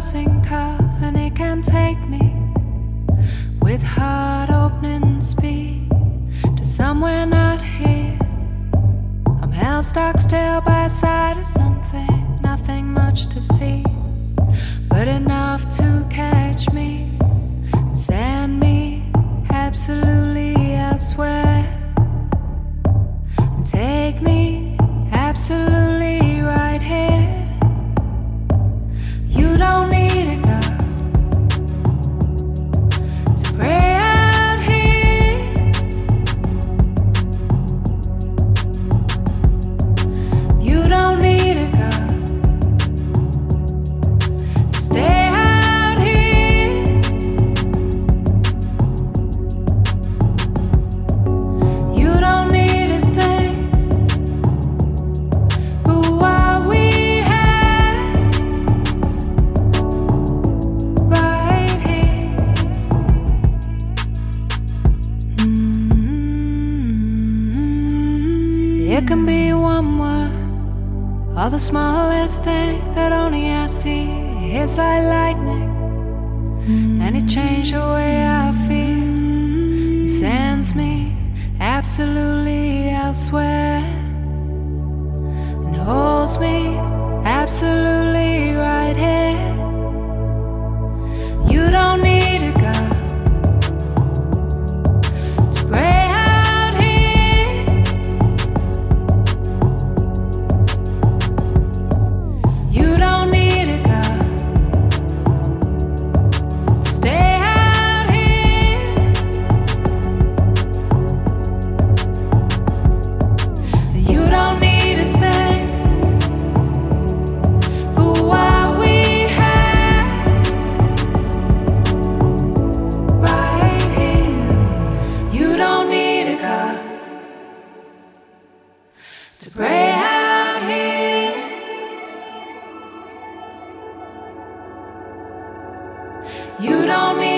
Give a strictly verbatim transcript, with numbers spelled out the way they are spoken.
passing car, and it can take me with heart opening speed to somewhere not here. I'm held stock still by the side of something, nothing much to see, but enough to catch me and send me absolutely elsewhere, and take me absolutely right here. You don't need to go to pray out here. You don't need to go to stay out here. You don't need a thing but what we have right here. Mm-hmm. It can be one word or the smallest thing that only I see. It's like lightning, and it changed the way I feel. It sends me absolutely elsewhere, and holds me absolutely right here. You don't need to go to pray out here. You don't need to go to stay out here. You don't need a thing but what we have right here. You don't need to go to pray out here. You don't need